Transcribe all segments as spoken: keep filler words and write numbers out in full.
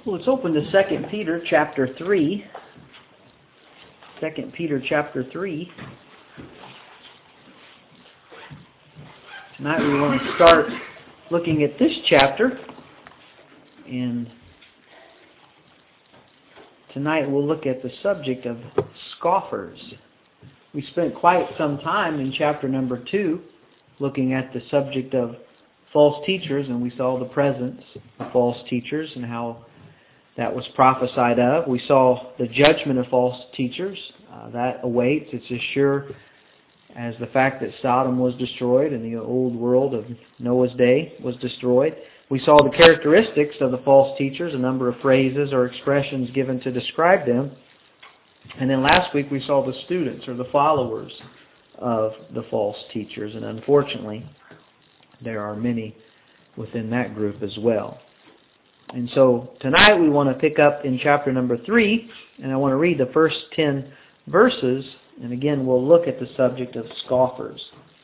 Well, let's open to Second Peter chapter three. Second Peter chapter three. Tonight we want to start looking at this chapter. And tonight we'll look at the subject of scoffers. We spent quite some time in chapter number two looking at the subject of false teachers, and we saw the presence of false teachers and how that was prophesied of. We saw the judgment of false teachers. Uh, that awaits. It's as sure as the fact that Sodom was destroyed and the old world of Noah's day was destroyed. We saw the characteristics of the false teachers, a number of phrases or expressions given to describe them. And then last week we saw the students or the followers of the false teachers. And unfortunately, there are many within that group as well. And so tonight we want to pick up in chapter number three, and I want to read the first ten verses, and again we'll look at the subject of scoffers.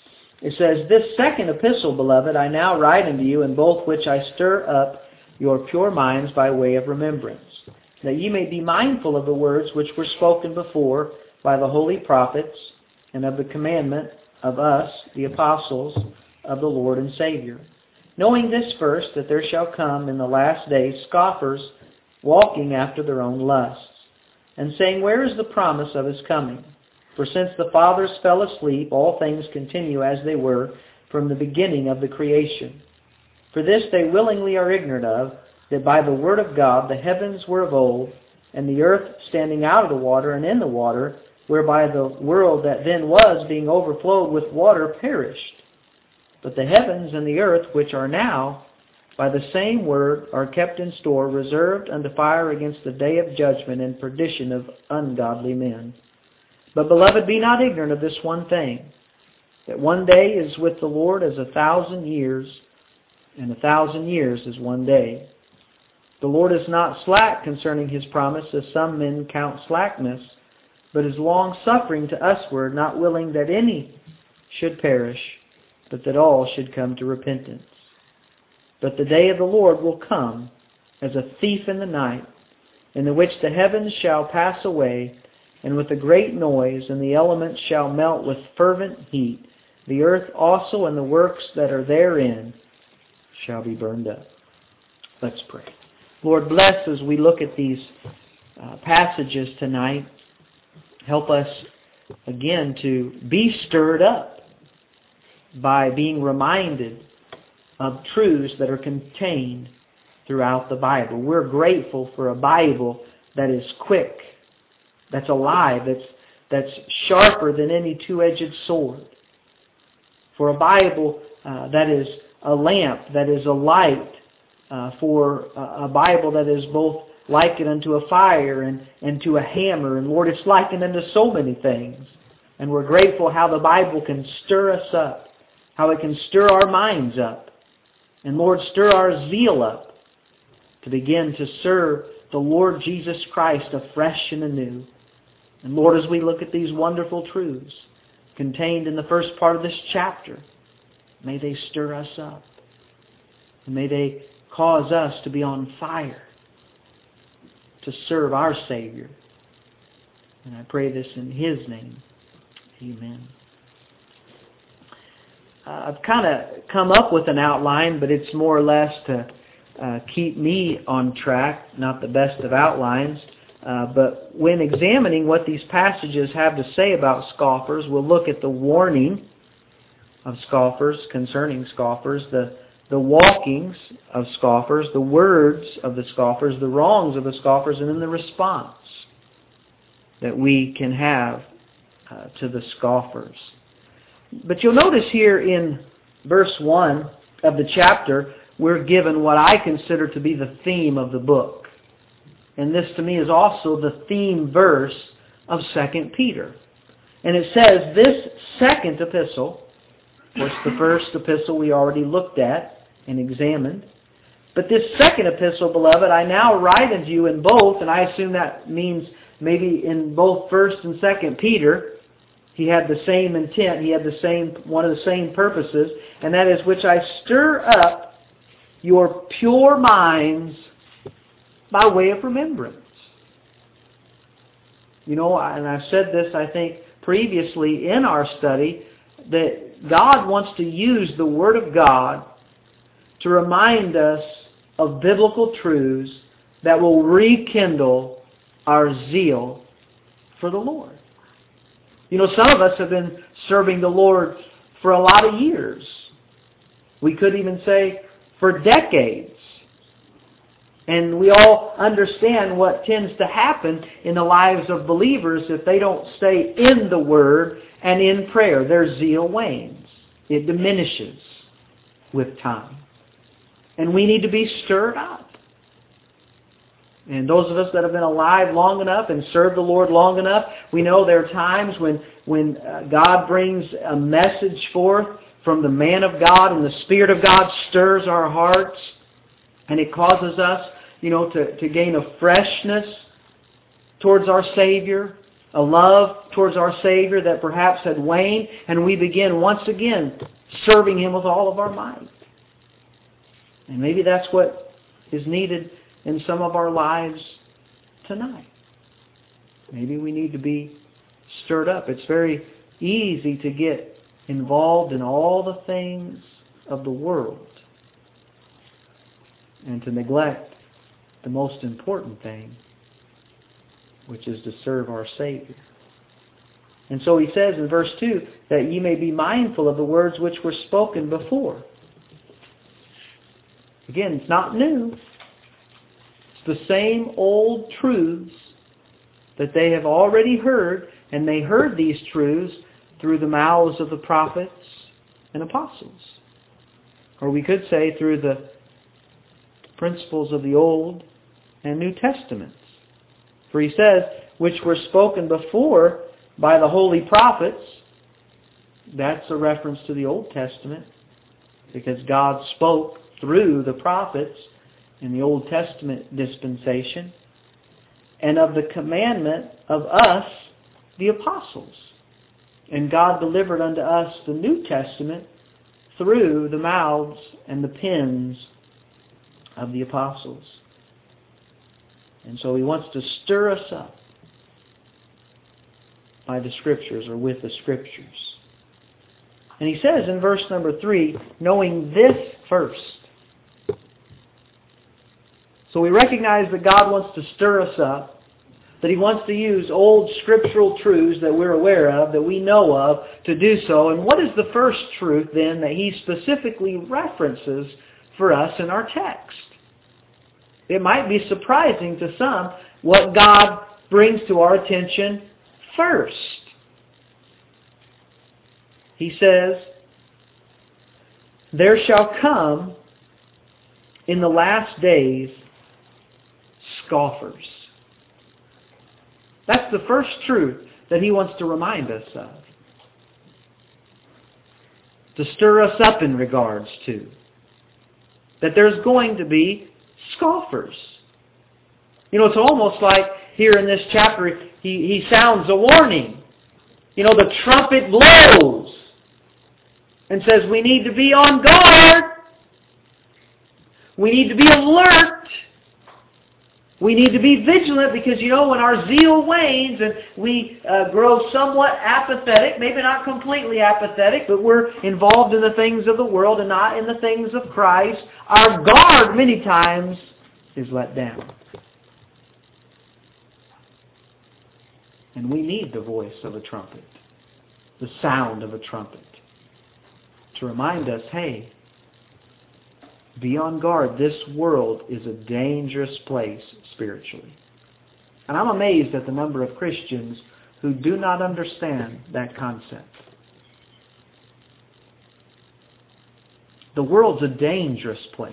It says, "This second epistle, beloved, I now write unto you, in both which I stir up your pure minds by way of remembrance, that ye may be mindful of the words which were spoken before by the holy prophets, and of the commandment of us, the apostles of the Lord and Savior. Knowing this first, that there shall come in the last days scoffers, walking after their own lusts, and saying, Where is the promise of his coming? For since the fathers fell asleep, all things continue as they were from the beginning of the creation. For this they willingly are ignorant of, that by the word of God the heavens were of old, and the earth standing out of the water and in the water, whereby the world that then was, being overflowed with water, perished. But the heavens and the earth, which are now, by the same word, are kept in store, reserved unto fire against the day of judgment and perdition of ungodly men. But, beloved, be not ignorant of this one thing, that one day is with the Lord as a thousand years, and a thousand years is one day. The Lord is not slack concerning his promise, as some men count slackness, but is long-suffering to usward, not willing that any should perish, but that all should come to repentance. But the day of the Lord will come as a thief in the night, in the which the heavens shall pass away, and with a great noise, and the elements shall melt with fervent heat. The earth also and the works that are therein shall be burned up." Let's pray. Lord, bless as we look at these uh, passages tonight. Help us again to be stirred up by being reminded of truths that are contained throughout the Bible. We're grateful for a Bible that is quick, that's alive, that's, that's sharper than any two-edged sword. For a Bible uh, that is a lamp, that is a light, uh, for a, a Bible that is both likened unto a fire and, and to a hammer. And Lord, it's likened unto so many things. And we're grateful how the Bible can stir us up, how it can stir our minds up. And Lord, stir our zeal up to begin to serve the Lord Jesus Christ afresh and anew. And Lord, as we look at these wonderful truths contained in the first part of this chapter, may they stir us up. And may they cause us to be on fire to serve our Savior. And I pray this in His name. Amen. Uh, I've kind of come up with an outline, but it's more or less to uh, keep me on track, not the best of outlines. Uh, but when examining what these passages have to say about scoffers, we'll look at the warning of scoffers, concerning scoffers, the, the walkings of scoffers, the words of the scoffers, the wrongs of the scoffers, and then the response that we can have uh, to the scoffers. But you'll notice here in verse one of the chapter, we're given what I consider to be the theme of the book. And this to me is also the theme verse of Second Peter. And it says, this second epistle, of course the first epistle we already looked at and examined, but this second epistle, beloved, I now write unto you in both, and I assume that means maybe in both First and Second Peter, he had the same intent, he had the same one of the same purposes, and that is which I stir up your pure minds by way of remembrance. You know, and I've said this, I think, previously in our study, that God wants to use the Word of God to remind us of biblical truths that will rekindle our zeal for the Lord. You know, some of us have been serving the Lord for a lot of years. We could even say for decades. And we all understand what tends to happen in the lives of believers if they don't stay in the Word and in prayer. Their zeal wanes. It diminishes with time. And we need to be stirred up. And those of us that have been alive long enough and served the Lord long enough, we know there are times when, when God brings a message forth from the man of God and the Spirit of God stirs our hearts and it causes us, you know, to, to gain a freshness towards our Savior, a love towards our Savior that perhaps had waned, and we begin once again serving Him with all of our might. And maybe that's what is needed in some of our lives tonight. Maybe we need to be stirred up. It's very easy to get involved in all the things of the world and to neglect the most important thing, which is to serve our Savior. And so he says in verse two, that ye may be mindful of the words which were spoken before. Again, it's not new. It's the same old truths that they have already heard, and they heard these truths through the mouths of the prophets and apostles. Or we could say through the principles of the Old and New Testaments. For he says, which were spoken before by the holy prophets. That's a reference to the Old Testament, because God spoke through the prophets in the Old Testament dispensation, and of the commandment of us, the apostles. And God delivered unto us the New Testament through the mouths and the pens of the apostles. And so he wants to stir us up by the Scriptures, or with the Scriptures. And he says in verse number three, knowing this first. So we recognize that God wants to stir us up, that He wants to use old scriptural truths that we're aware of, that we know of, to do so. And what is the first truth then that He specifically references for us in our text? It might be surprising to some what God brings to our attention first. He says, there shall come in the last days scoffers. That's the first truth that he wants to remind us of. To stir us up in regards to. That there's going to be scoffers. You know, it's almost like here in this chapter, he, he sounds a warning. You know, the trumpet blows and says we need to be on guard. We need to be alert. We need to be vigilant, because, you know, when our zeal wanes and we uh, grow somewhat apathetic, maybe not completely apathetic, but we're involved in the things of the world and not in the things of Christ, our guard many times is let down. And we need the voice of a trumpet, the sound of a trumpet, to remind us, hey, be on guard. This world is a dangerous place spiritually. And I'm amazed at the number of Christians who do not understand that concept. The world's a dangerous place,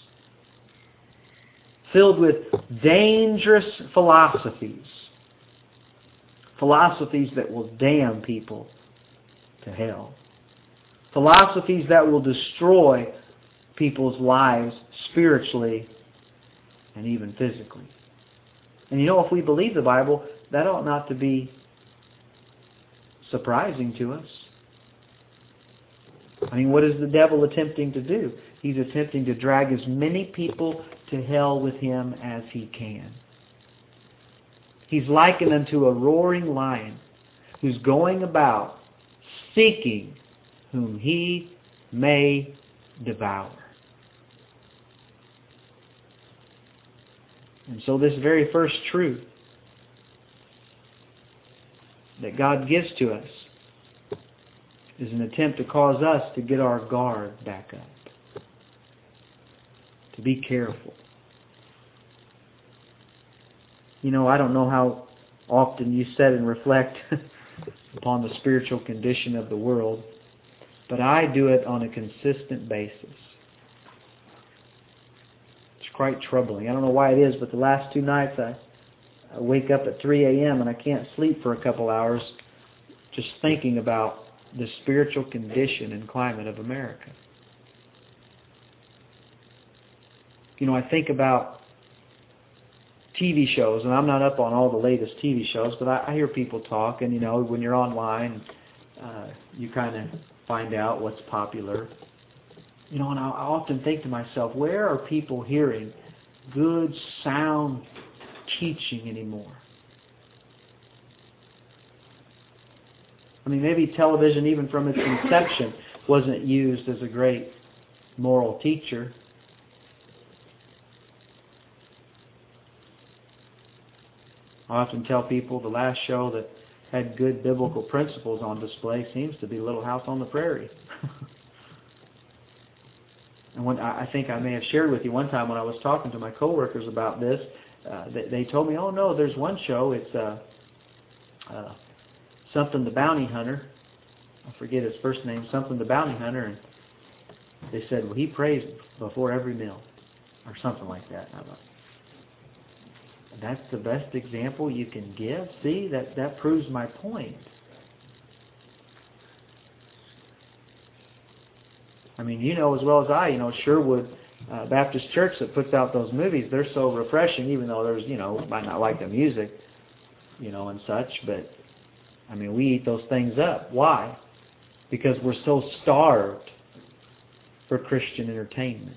filled with dangerous philosophies. Philosophies that will damn people to hell. Philosophies that will destroy people's lives spiritually and even physically. And you know, if we believe the Bible, that ought not to be surprising to us. I mean, what is the devil attempting to do? He's attempting to drag as many people to hell with him as he can. He's likened unto a roaring lion who's going about seeking whom he may devour. And so this very first truth that God gives to us is an attempt to cause us to get our guard back up, to be careful. You know, I don't know how often you sit and reflect upon the spiritual condition of the world, but I do it on a consistent basis. It's quite troubling. I don't know why it is, but the last two nights I, I wake up at three a.m. and I can't sleep for a couple hours just thinking about the spiritual condition and climate of America. You know, I think about T V shows, and I'm not up on all the latest T V shows, but I, I hear people talk, and you know, when you're online, uh, you kind of find out what's popular. You know, and I, I often think to myself, where are people hearing good, sound teaching anymore? I mean, maybe television, even from its inception, wasn't used as a great moral teacher. I often tell people the last show that had good biblical principles on display seems to be Little House on the Prairie. And when I think I may have shared with you one time when I was talking to my coworkers about this, uh, they, they told me, "Oh no, there's one show. It's uh, uh, something the Bounty Hunter. I forget his first name. Something the Bounty Hunter." And they said, "Well, he prays before every meal," or something like that. And I thought, that's the best example you can give? See, that, that proves my point. I mean, you know as well as I, you know, Sherwood uh, Baptist Church that puts out those movies, they're so refreshing, even though there's, you know, might not like the music, you know, and such, but, I mean, we eat those things up. Why? Because we're so starved for Christian entertainment.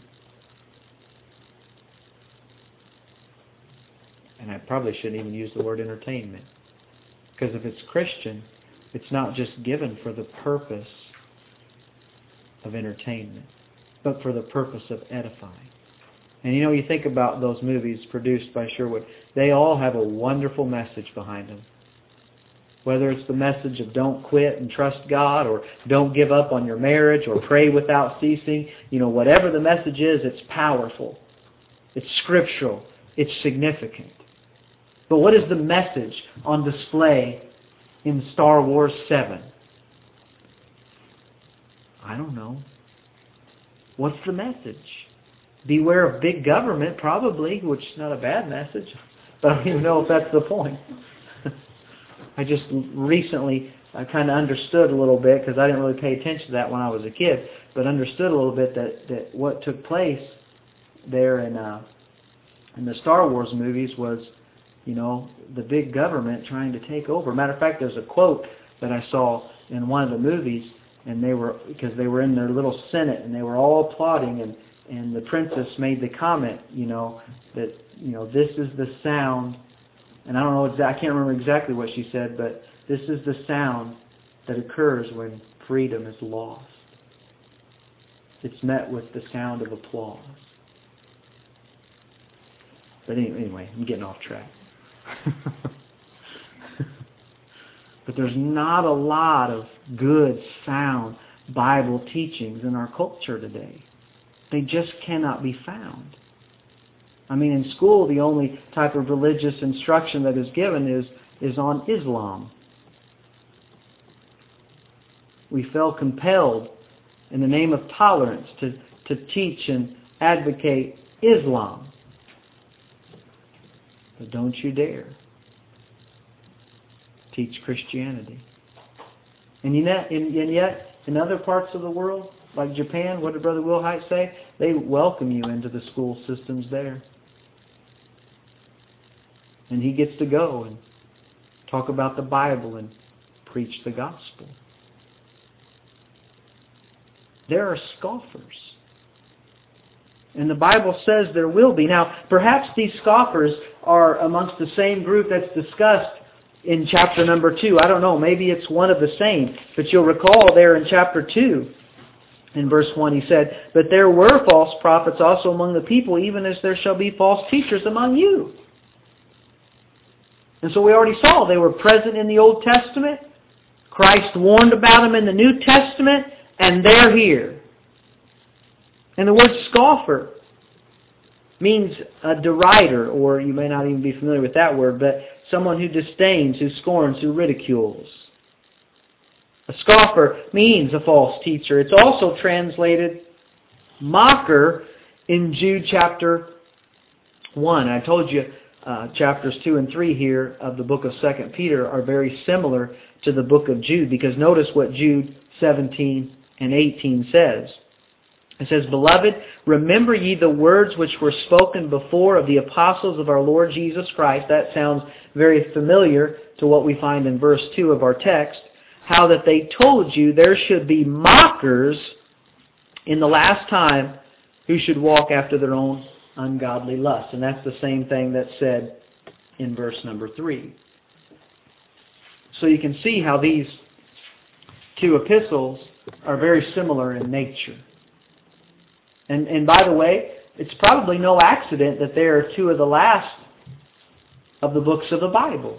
And I probably shouldn't even use the word entertainment. Because if it's Christian, it's not just given for the purpose of entertainment, but for the purpose of edifying. And you know, you think about those movies produced by Sherwood, they all have a wonderful message behind them. Whether it's the message of don't quit and trust God, or don't give up on your marriage, or pray without ceasing, you know, whatever the message is, it's powerful. It's scriptural. It's significant. But what is the message on display in Star Wars seven? I don't know. What's the message? Beware of big government, probably, which is not a bad message. But I don't even know if that's the point. I just recently I kind of understood a little bit, because I didn't really pay attention to that when I was a kid, but understood a little bit that, that what took place there in, uh, in the Star Wars movies was, you know, the big government trying to take over. Matter of fact, there's a quote that I saw in one of the movies, and they were, because they were in their little Senate, and they were all applauding, and, and the princess made the comment, you know, that, you know, this is the sound, and I don't know, exactly, I can't remember exactly what she said, but this is the sound that occurs when freedom is lost. It's met with the sound of applause. But anyway, I'm getting off track. But there's not a lot of good, sound Bible teachings in our culture today. They just cannot be found. I mean, in school, the only type of religious instruction that is given is, is on Islam. We felt compelled in the name of tolerance to, to teach and advocate Islam. But don't you dare teach Christianity. And yet, and yet, in other parts of the world, like Japan, what did Brother Wilhite say? They welcome you into the school systems there. And he gets to go and talk about the Bible and preach the gospel. There are scoffers. And the Bible says there will be. Now, perhaps these scoffers are amongst the same group that's discussed in chapter number two. I don't know. Maybe it's one of the same. But you'll recall there in chapter two, in verse one, he said, "But there were false prophets also among the people, even as there shall be false teachers among you." And so we already saw they were present in the Old Testament. Christ warned about them in the New Testament, and they're here. And the word scoffer means a derider, or you may not even be familiar with that word, but someone who disdains, who scorns, who ridicules. A scoffer means a false teacher. It's also translated mocker in Jude chapter one. I told you uh, chapters two and three here of the book of Second Peter are very similar to the book of Jude, because notice what Jude seventeen and eighteen says. It says, "Beloved, remember ye the words which were spoken before of the apostles of our Lord Jesus Christ." That sounds very familiar to what we find in verse two of our text. "How that they told you there should be mockers in the last time who should walk after their own ungodly lusts." And that's the same thing that's said in verse number three. So you can see how these two epistles are very similar in nature. And, and by the way, it's probably no accident that they are two of the last of the books of the Bible.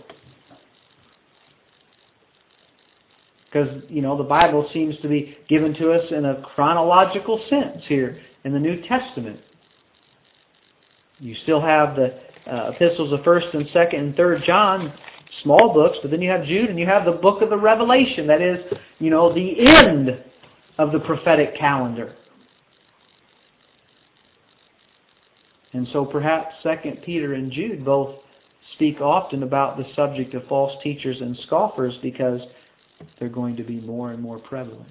Because, you know, the Bible seems to be given to us in a chronological sense here in the New Testament. You still have the uh, epistles of First and Second and Third John, small books, but then you have Jude and you have the book of the Revelation. That is, you know, the end of the prophetic calendar. And so perhaps Second Peter and Jude both speak often about the subject of false teachers and scoffers, because they're going to be more and more prevalent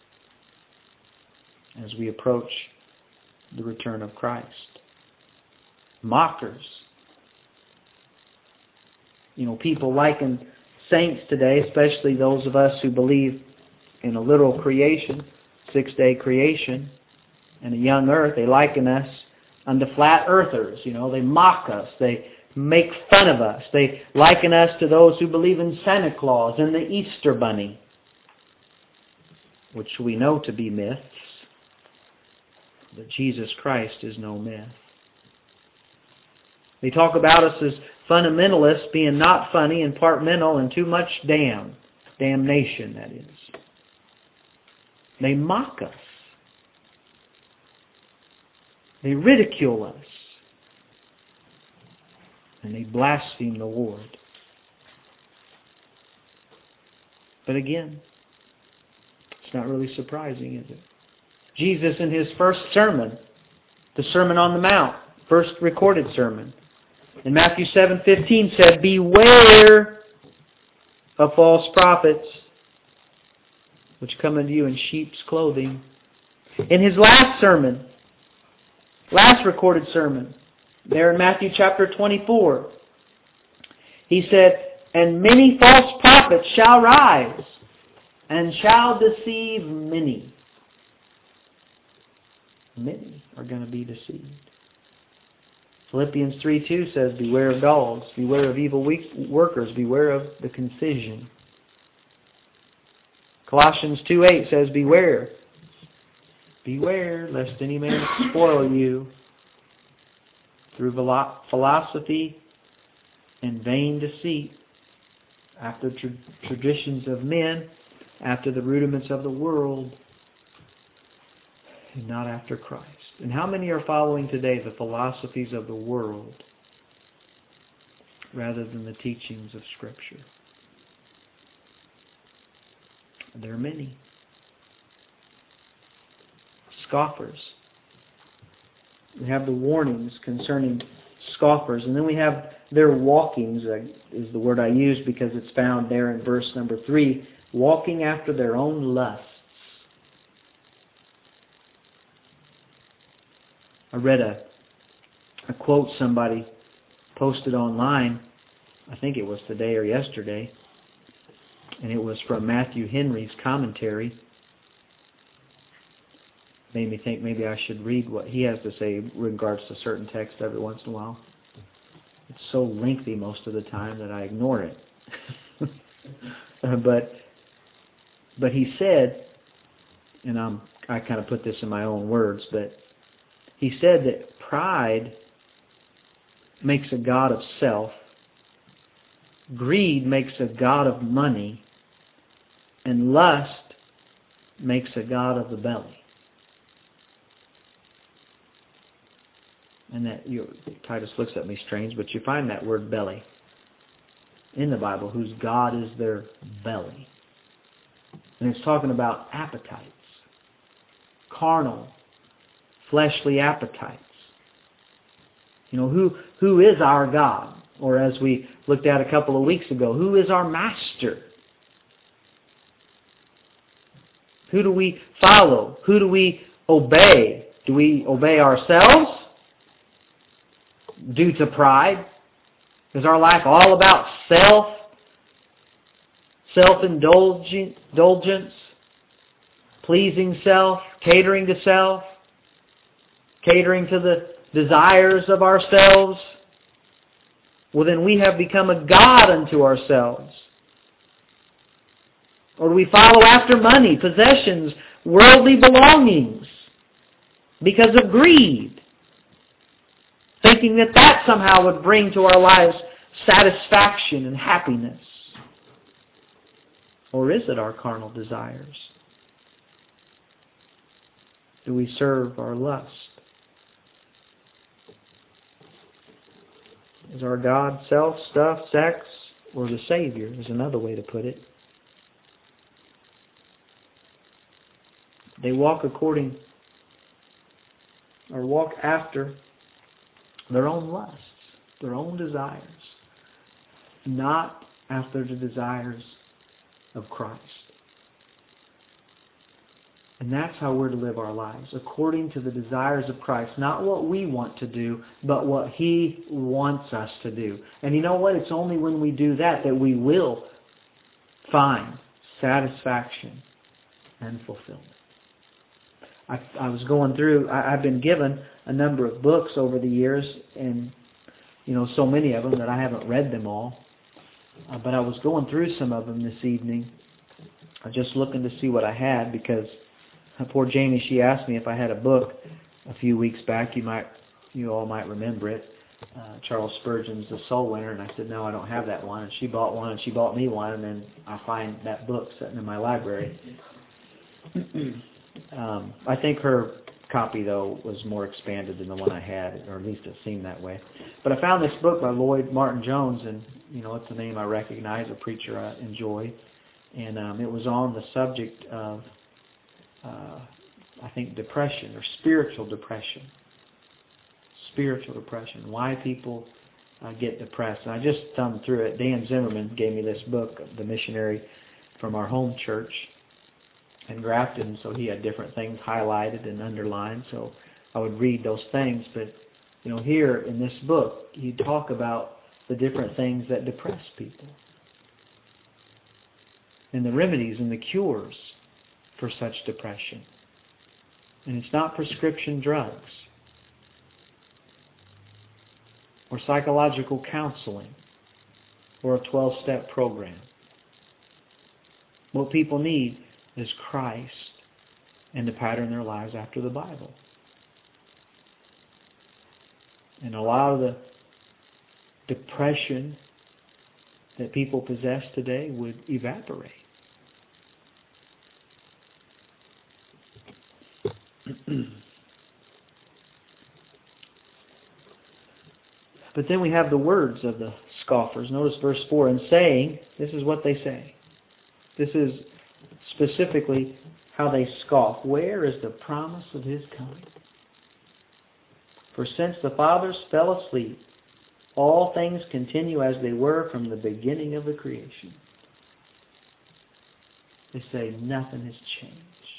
as we approach the return of Christ. Mockers. You know, people liken saints today, especially those of us who believe in a literal creation, six-day creation, and a young earth, they liken us unto flat earthers. You know, they mock us. They make fun of us. They liken us to those who believe in Santa Claus and the Easter Bunny, which we know to be myths. But Jesus Christ is no myth. They talk about us as fundamentalists, being not funny and part mental and too much damn. Damnation, that is. They mock us. They ridicule us. And they blaspheme the Lord. But again, it's not really surprising, is it? Jesus in His first sermon, the Sermon on the Mount, first recorded sermon, in Matthew seven fifteen said, "Beware of false prophets, which come unto you in sheep's clothing." In His last sermon, last recorded sermon, there in Matthew chapter twenty-four, He said, "And many false prophets shall rise, and shall deceive many." Many are going to be deceived. Philippians three two says, "Beware of dogs, beware of evil workers, beware of the concision." Colossians two eight says, "Beware, beware lest any man spoil you through philosophy and vain deceit, after tra- traditions of men, after the rudiments of the world, and not after Christ." And how many are following today the philosophies of the world rather than the teachings of Scripture? There are many. Scoffers. We have the warnings concerning scoffers, and then we have their walkings, is the word I use because it's found there in verse number three, walking after their own lusts. I read a, a quote somebody posted online, I think it was today or yesterday, and it was from Matthew Henry's commentary. made me think maybe I should read what he has to say in regards to certain texts every once in a while. It's so lengthy most of the time that I ignore it. but but he said, and I'm, I kind of put this in my own words, but he said that pride makes a god of self, greed makes a god of money, and lust makes a god of the belly. And that, you, Titus looks at me strange, but you find that word belly in the Bible, whose god is their belly. And it's talking about appetites, carnal, fleshly appetites. You know, who who is our God? Or as we looked at a couple of weeks ago, who is our master? Who do we follow? Who do we obey? Do we obey ourselves due to pride? Is our life all about self, self-indulgence, pleasing self, catering to self, catering to the desires of ourselves? Well, then we have become a god unto ourselves. Or do we follow after money, possessions, worldly belongings because of greed, thinking that that somehow would bring to our lives satisfaction and happiness? Or is it our carnal desires? Do we serve our lust? Is our God self, stuff, sex, or the Savior is another way to put it. They walk according, or walk after their own lusts, their own desires, not after the desires of Christ. And that's how we're to live our lives, according to the desires of Christ. Not what we want to do, but what He wants us to do. And you know what? It's only when we do that that we will find satisfaction and fulfillment. I, I was going through, I, I've been given a number of books over the years, and you know, so many of them that I haven't read them all. Uh, but I was going through some of them this evening, uh, just looking to see what I had, because poor Janie, she asked me if I had a book a few weeks back. You might, you all might remember it. Uh, Charles Spurgeon's The Soul Winner, and I said, no, I don't have that one. And she bought one, and she bought me one, and then I find that book sitting in my library. um, I think her copy, though, was more expanded than the one I had, or at least it seemed that way. But I found this book by Lloyd Martin Jones, and you know, it's a name I recognize, a preacher I enjoy, and um, it was on the subject of Uh, I think depression, or spiritual depression. Spiritual depression. Why people uh, get depressed. And I just thumbed through it. Dan Zimmerman gave me this book, the missionary from our home church in Grafton, so he had different things highlighted and underlined, so I would read those things. But you know, here in this book, you talk about the different things that depress people, and the remedies and the cures for such depression. And it's not prescription drugs or psychological counseling or a twelve-step program. What people need is Christ and to pattern their lives after the Bible. And a lot of the depression that people possess today would evaporate. But then we have the words of the scoffers. Notice verse four, and saying, this is what they say. This is specifically how they scoff. Where is the promise of His coming? For since the fathers fell asleep, all things continue as they were from the beginning of the creation. They say nothing has changed.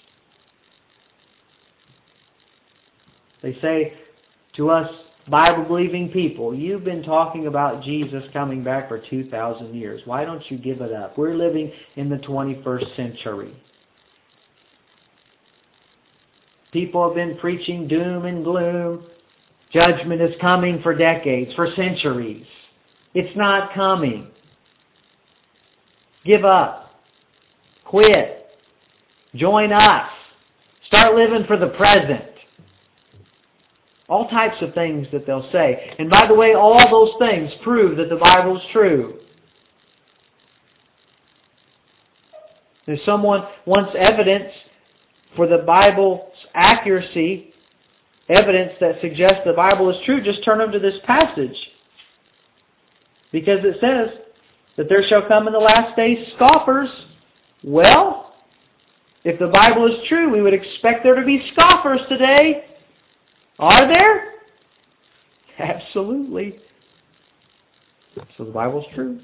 They say to us Bible-believing people, you've been talking about Jesus coming back for two thousand years. Why don't you give it up? We're living in the twenty-first century. People have been preaching doom and gloom. Judgment is coming for decades, for centuries. It's not coming. Give up. Quit. Join us. Start living for the present. All types of things that they'll say. And by the way, all those things prove that the Bible is true. If someone wants evidence for the Bible's accuracy, evidence that suggests the Bible is true, just turn them to this passage. Because it says that there shall come in the last days scoffers. Well, if the Bible is true, we would expect there to be scoffers today. Are there? Absolutely. So the Bible's true.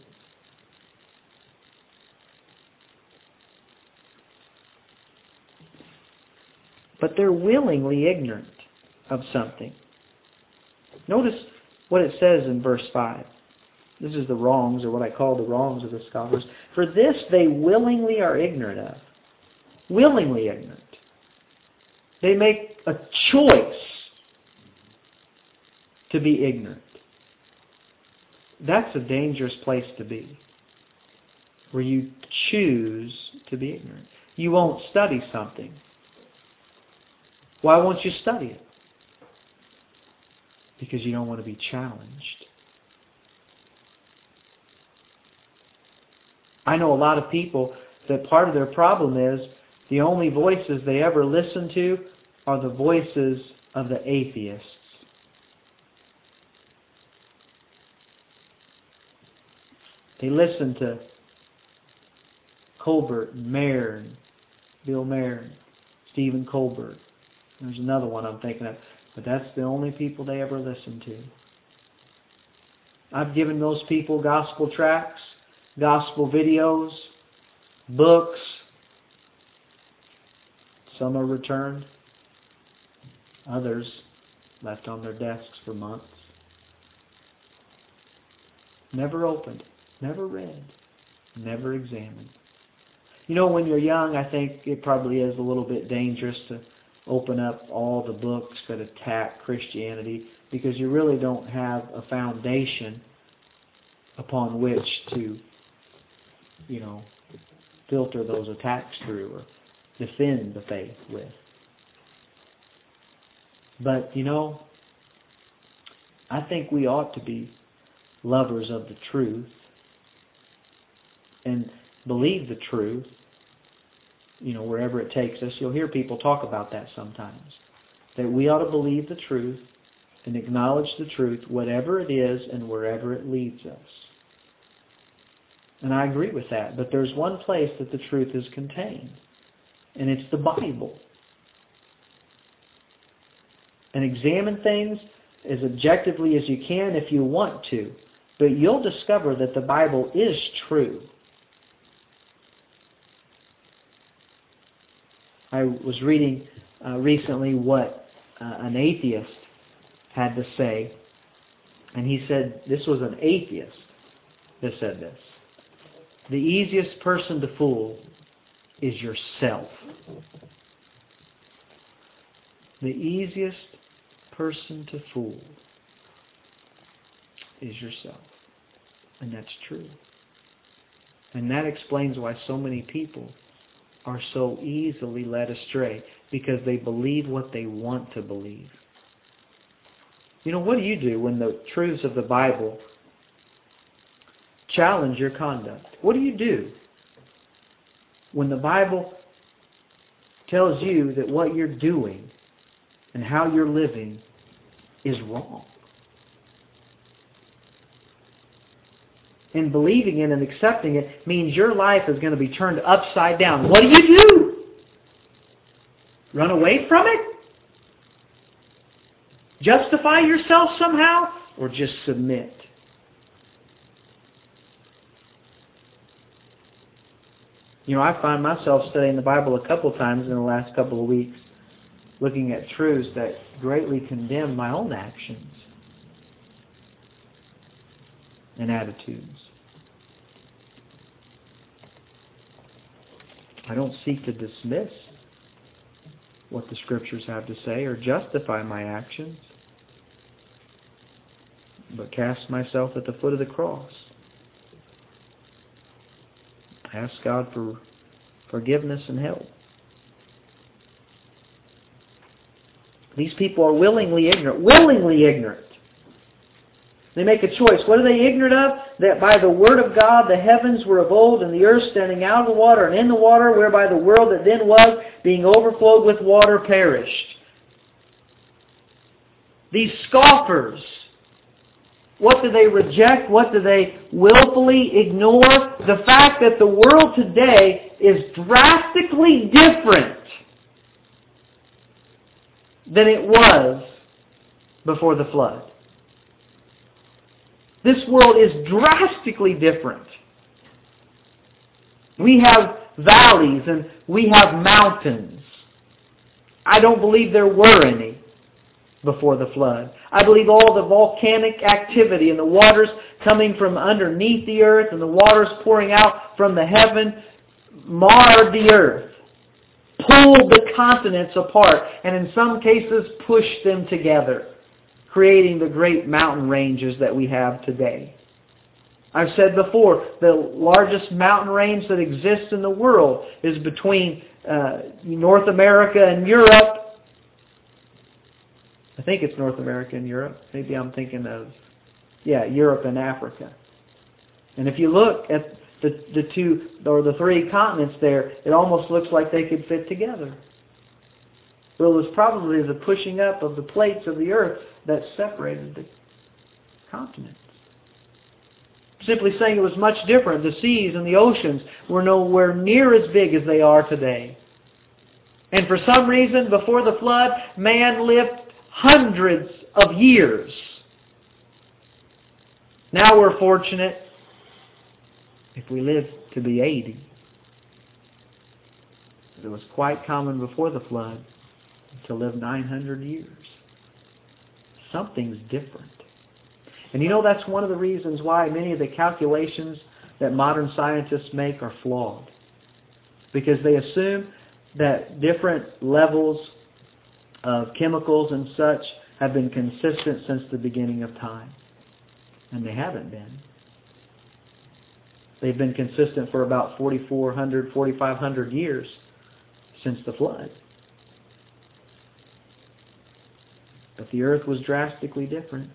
But they're willingly ignorant of something. Notice what it says in verse five. This is the wrongs, or what I call the wrongs of the scoffers. For this they willingly are ignorant of. Willingly ignorant. They make a choice to be ignorant. That's a dangerous place to be, where you choose to be ignorant. You won't study something. Why won't you study it? Because you don't want to be challenged. I know a lot of people that part of their problem is the only voices they ever listen to are the voices of the atheists. They listen to Colbert and Mayer and Bill Mayer and Stephen Colbert. There's another one I'm thinking of. But that's the only people they ever listen to. I've given those people gospel tracts, gospel videos, books. Some are returned. Others left on their desks for months. Never opened, never read, never examined. You know, when you're young, I think it probably is a little bit dangerous to open up all the books that attack Christianity, because you really don't have a foundation upon which to, you know, filter those attacks through or defend the faith with. But, you know, I think we ought to be lovers of the truth and believe the truth, you know, wherever it takes us. You'll hear people talk about that sometimes. That we ought to believe the truth and acknowledge the truth, whatever it is and wherever it leads us. And I agree with that. But there's one place that the truth is contained, and it's the Bible. And examine things as objectively as you can if you want to. But you'll discover that the Bible is true. I was reading uh, recently what uh, an atheist had to say. And he said, this was an atheist that said this. The easiest person to fool is yourself. The easiest person to fool is yourself. And that's true. And that explains why so many people are so easily led astray, because they believe what they want to believe. You know, what do you do when the truths of the Bible challenge your conduct? What do you do when the Bible tells you that what you're doing and how you're living is wrong? And believing it and accepting it means your life is going to be turned upside down. What do you do? Run away from it? Justify yourself somehow? Or just submit? You know, I find myself studying the Bible a couple times in the last couple of weeks, looking at truths that greatly condemn my own actions and attitudes. I don't seek to dismiss what the Scriptures have to say or justify my actions, but cast myself at the foot of the cross. Ask God for forgiveness and help. These people are willingly ignorant. Willingly ignorant. They make a choice. What are they ignorant of? That by the word of God the heavens were of old, and the earth standing out of the water and in the water, whereby the world that then was, being overflowed with water, perished. These scoffers, what do they reject? What do they willfully ignore? The fact that the world today is drastically different than it was before the flood. This world is drastically different. We have valleys and we have mountains. I don't believe there were any before the flood. I believe all the volcanic activity and the waters coming from underneath the earth and the waters pouring out from the heaven marred the earth, pulled the continents apart, and in some cases pushed them together, creating the great mountain ranges that we have today. I've said before, the largest mountain range that exists in the world is between uh, North America and Europe. I think it's North America and Europe. Maybe I'm thinking of, yeah, Europe and Africa. And if you look at the, the two or the three continents there, it almost looks like they could fit together. Well, it was probably the pushing up of the plates of the earth that separated the continents. Simply saying it was much different. The seas and the oceans were nowhere near as big as they are today. And for some reason, before the flood, man lived hundreds of years. Now we're fortunate if we live to be eighty. It was quite common before the flood to live nine hundred years. Something's different. And you know, that's one of the reasons why many of the calculations that modern scientists make are flawed. Because they assume that different levels of chemicals and such have been consistent since the beginning of time. And they haven't been. They've been consistent for about forty-four hundred, forty-five hundred years since the flood. But the earth was drastically different.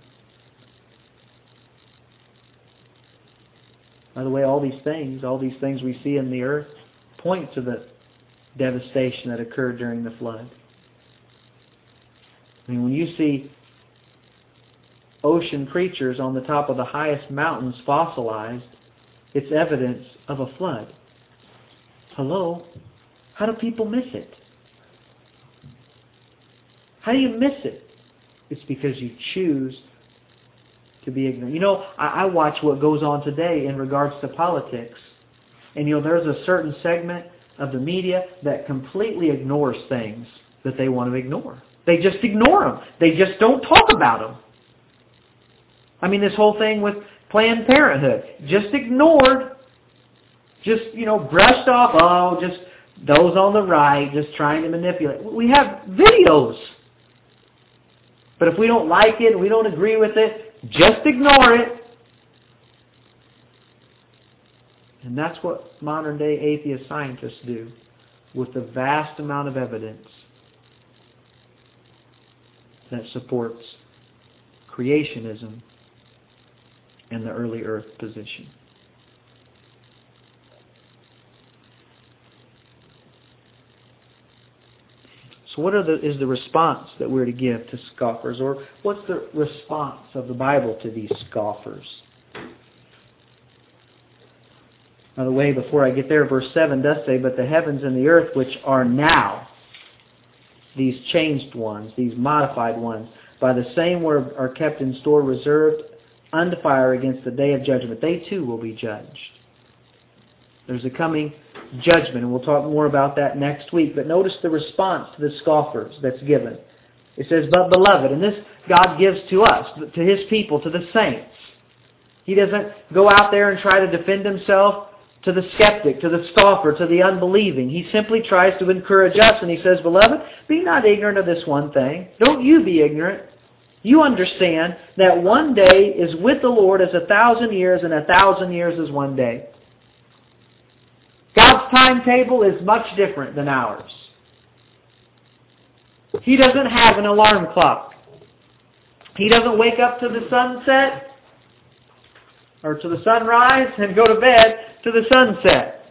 By the way, all these things, all these things we see in the earth point to the devastation that occurred during the flood. I mean, when you see ocean creatures on the top of the highest mountains fossilized, it's evidence of a flood. Hello? How do people miss it? How do you miss it? It's because you choose to be ignorant. You know, I, I watch what goes on today in regards to politics. And you know, there's a certain segment of the media that completely ignores things that they want to ignore. They just ignore them. They just don't talk about them. I mean, this whole thing with Planned Parenthood, just ignored, just, you know, brushed off, oh, just those on the right, just trying to manipulate. We have videos. But if we don't like it, we don't agree with it, just ignore it. And that's what modern day atheist scientists do with the vast amount of evidence that supports creationism and the early earth position. So what are the, is the response that we're to give to scoffers? Or what's the response of the Bible to these scoffers? By the way, before I get there, verse seven does say, but the heavens and the earth which are now, these changed ones, these modified ones, by the same word are kept in store, reserved unto fire against the day of judgment. They too will be judged. There's a coming judgment, and we'll talk more about that next week. But notice the response to the scoffers that's given. It says, but beloved, and this God gives to us, to His people, to the saints. He doesn't go out there and try to defend Himself to the skeptic, to the scoffer, to the unbelieving. He simply tries to encourage us, and he says, Beloved, be not ignorant of this one thing. Don't you be ignorant. You understand that one day is with the Lord as a thousand years, and a thousand years is one day. God's timetable is much different than ours. He doesn't have an alarm clock. He doesn't wake up to the sunset or to the sunrise and go to bed to the sunset.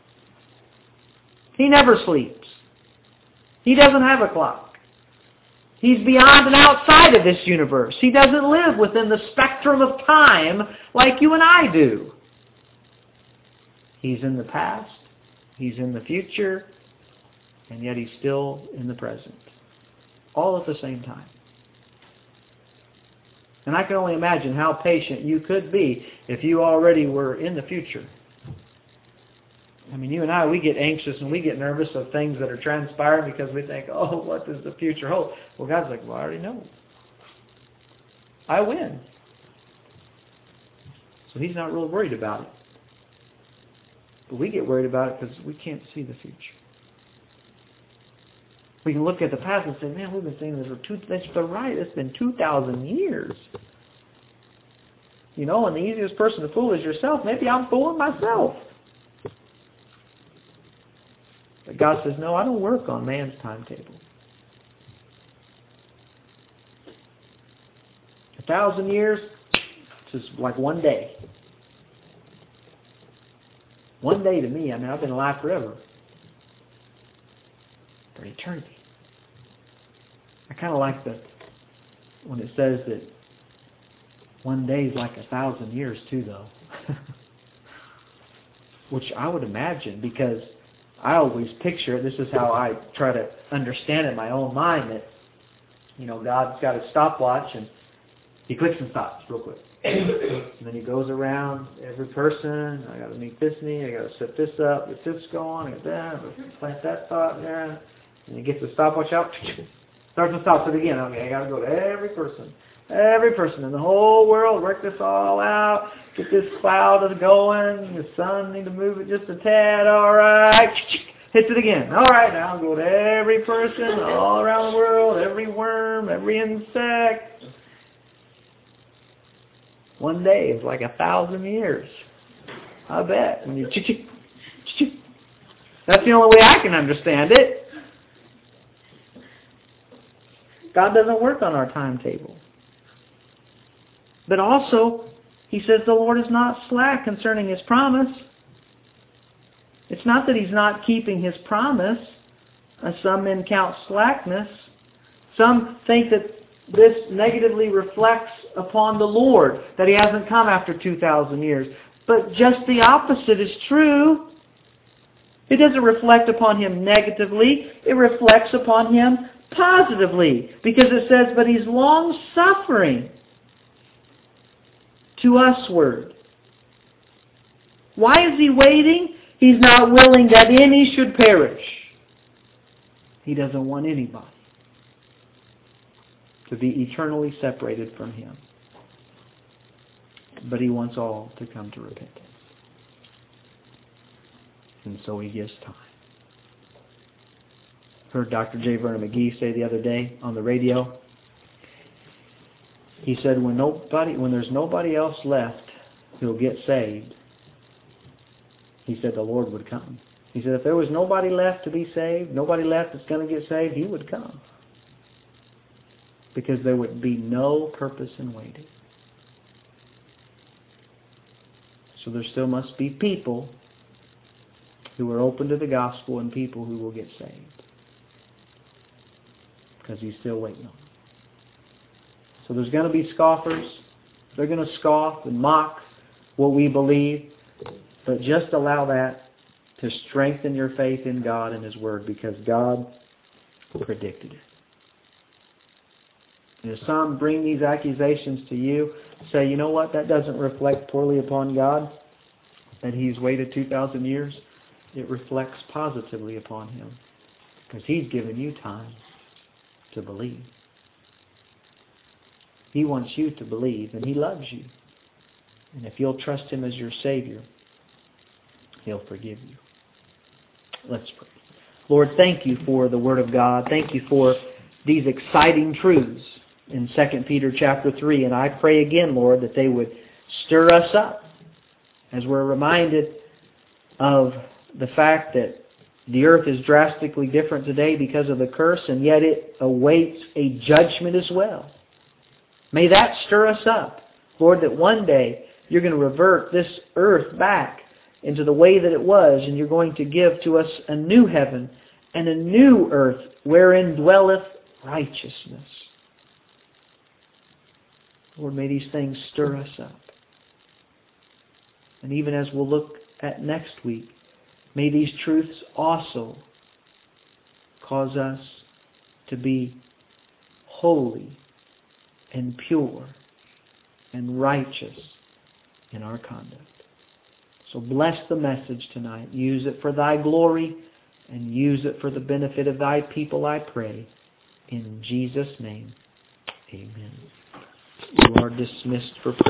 He never sleeps. He doesn't have a clock. He's beyond and outside of this universe. He doesn't live within the spectrum of time like you and I do. He's in the past, He's in the future, and yet He's still in the present. All at the same time. And I can only imagine how patient you could be if you already were in the future. I mean, you and I, we get anxious and we get nervous of things that are transpiring because we think, oh, what does the future hold? Well, God's like, well, I already know. I win. So He's not really worried about it. But we get worried about it because we can't see the future. We can look at the past and say, man, we've been saying this for two, that's the right, it's been two thousand years. You know, and the easiest person to fool is yourself. Maybe I'm fooling myself. But God says, no, I don't work on man's timetable. A thousand years is like one day. One day to me, I mean, I've been alive forever. For eternity. I kind of like the when it says that one day is like a thousand years too, though. Which I would imagine, because I always picture it. This is how I try to understand it in my own mind, that, you know, God's got a stopwatch and He clicks and stops real quick. And then He goes around every person. I got to meet this need. I got to set this up. Get this going. I got that. I got to plant that thought in there. And He gets the stopwatch out. Starts and stops it again. Okay, I got to go to every person. Every person in the whole world. Work this all out. Get this cloud going. The sun need to move it just a tad. All right. Hits it again. All right, now I'll go to every person all around the world. Every worm. Every insect. One day is like a thousand years. I bet. And you, that's the only way I can understand it. God doesn't work on our timetable. But also, He says the Lord is not slack concerning His promise. It's not that He's not keeping His promise, as some men count slackness. Some think that this negatively reflects upon the Lord, that He hasn't come after two thousand years. But just the opposite is true. It doesn't reflect upon Him negatively. It reflects upon Him positively. Because it says, but He's long-suffering to usward. Why is He waiting? He's not willing that any should perish. He doesn't want anybody to be eternally separated from Him. But He wants all to come to repentance. And so He gives time. Heard Doctor J. Vernon McGee say the other day on the radio, he said, when nobody, when there's nobody else left who'll get saved, He said the Lord would come. He said if there was nobody left to be saved, nobody left that's going to get saved, He would come. Because there would be no purpose in waiting. So there still must be people who are open to the gospel and people who will get saved. Because He's still waiting on them. So there's going to be scoffers. They're going to scoff and mock what we believe. But just allow that to strengthen your faith in God and His Word, because God predicted it. And if some bring these accusations to you, say, you know what, that doesn't reflect poorly upon God, that He's waited two thousand years. It reflects positively upon Him, because He's given you time to believe. He wants you to believe, and He loves you. And if you'll trust Him as your Savior, He'll forgive you. Let's pray. Lord, thank you for the Word of God. Thank you for these exciting truths in Second Peter chapter three. And I pray again, Lord, that they would stir us up as we're reminded of the fact that the earth is drastically different today because of the curse, and yet it awaits a judgment as well. May that stir us up, Lord, that one day you're going to revert this earth back into the way that it was, and you're going to give to us a new heaven and a new earth wherein dwelleth righteousness. Lord, may these things stir us up. And even as we'll look at next week, may these truths also cause us to be holy and pure and righteous in our conduct. So bless the message tonight. Use it for Thy glory and use it for the benefit of Thy people, I pray. In Jesus' name, amen. You are dismissed for prayer.